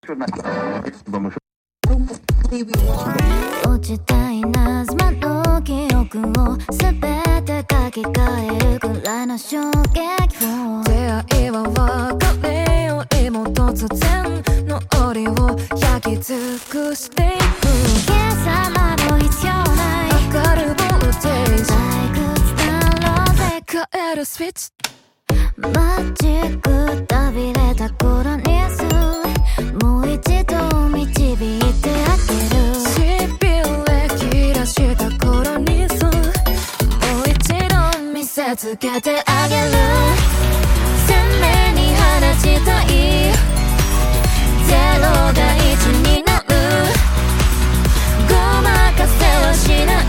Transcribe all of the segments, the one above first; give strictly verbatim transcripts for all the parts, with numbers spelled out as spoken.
落ちた稲妻の記憶を全て書き換えるくらいの衝撃を、 出会いは別れよりも突然の檻を焼き尽くしていく。 今朝など必要ない明るいボルテージ、 退屈だろうぜ変えるスイッチ、 マジックたびれた頃にすもう一度導いてあげる。 しびれ切らした頃にすもう一度見せつけてあげる。鮮明に放ちたいゼロがいちになる。ごまかせはしない、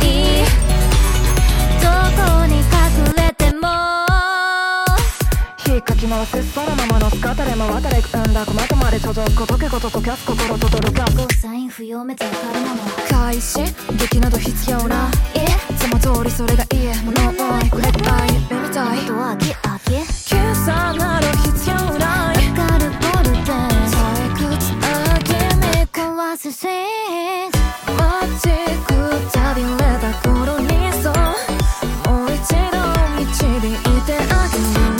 どこに隠れても引っかき回すそのままのスカタレ回ったれくんだまとまで届くことけこと溶かす心とどろかゴーサイン不要めざかるもの開始劇など必要ないつも通りそれがいいものをくれたい夢みたいと飽き飽き計算など必要ない明るボルテージ退屈なギミック壊すスイッチマジックたびれた頃にそうもう一度導いてあげる。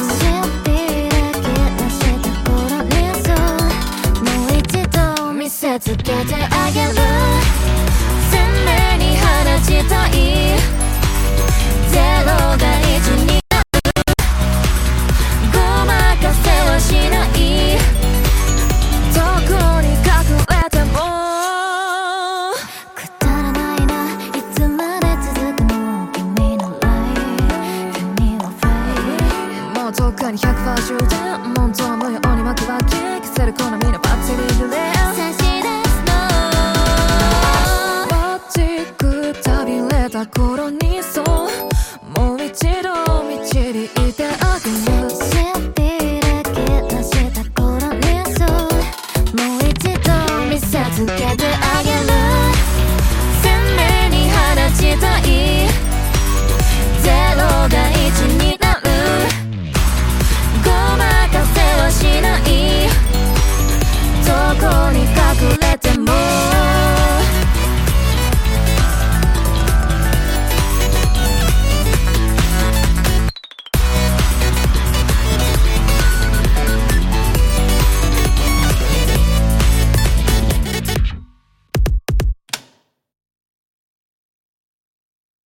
見せつけてあげる。鮮明に放ちたいゼロがいちになる。ごまかせはしない、どこに隠れてもくだらないないつまで続くの君のライフ君はフェイもうとっくにひゃくパーセント充電もんと無用に巻き分け消せるこの道